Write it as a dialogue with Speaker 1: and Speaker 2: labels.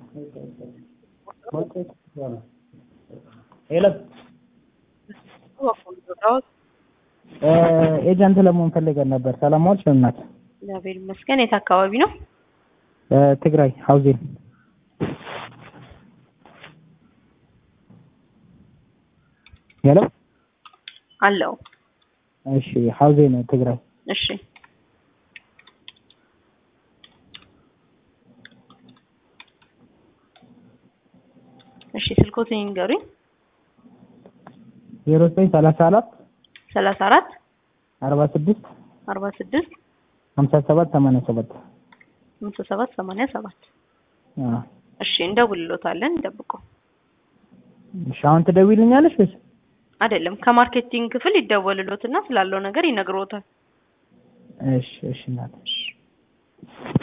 Speaker 1: ሄሎ ኤጀንት ለመሆን ፈልገን ነበር። ሰላም ዋልሽ እናት?
Speaker 2: እግዚአብሔር ይመስገን። የት አካባቢ ነው?
Speaker 1: ትግራይ ሃውዜን። ሄሎ
Speaker 2: አለው።
Speaker 1: እሺ ሃውዜን ትግራይ።
Speaker 2: እሺ እሺ ስልኮትን ይንገሩኝ።
Speaker 1: 0934
Speaker 2: 34
Speaker 1: 46
Speaker 2: 46
Speaker 1: 57 87
Speaker 2: 57 87 እሺ እንደውልሎታለን። ይጠብቁ።
Speaker 1: እሺ አሁን ትደውይልኛለሽ ወይስ?
Speaker 2: አይደለም ከማርኬቲንግ ክፍል ይደወልሎትና ስላለው ነገር ይነግሮታል።
Speaker 1: እሺ እናት።